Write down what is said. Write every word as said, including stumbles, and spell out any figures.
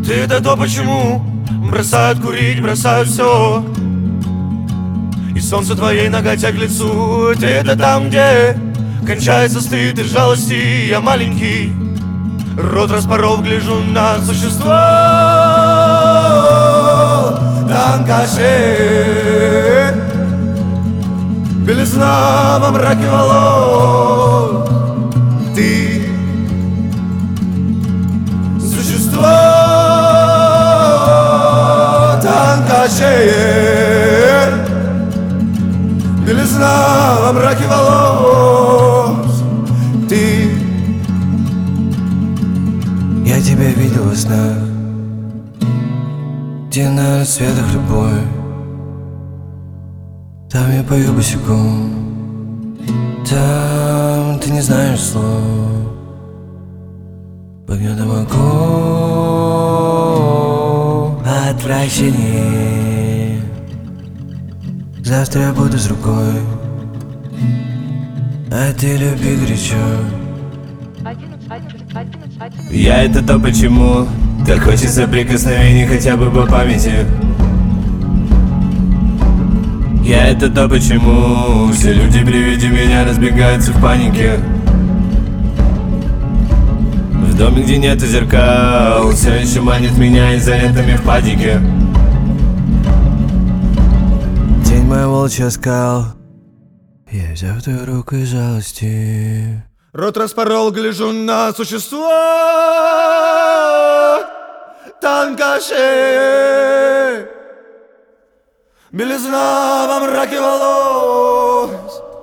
Ты это то почему бросают курить, бросают все. И солнце твоей ноготя к лицу. Ты это там, где кончается стыд и жалости. Я маленький, рот распорол, гляжу на существо. Танкаши, белизна во мраке волос. Ты существо. Танкаши, белизна во мраке волос. Ты. Я тебя видел во снах, где на рассветах любой. Там я пою босиком, там ты не знаешь слов. Под гнетом оков отвращение. Завтра я буду с рукой, а ты люби горячо. Я это то почему так хочется прикосновений хотя бы по памяти. Я это то почему все люди при виде меня разбегаются в панике. В доме, где нету зеркал, все еще манит меня изолентами в падике. День мой волчий оскал, я взял твою руку из жалости. Рот распорол, гляжу на существо. Танкаши, белизна во мраке волос.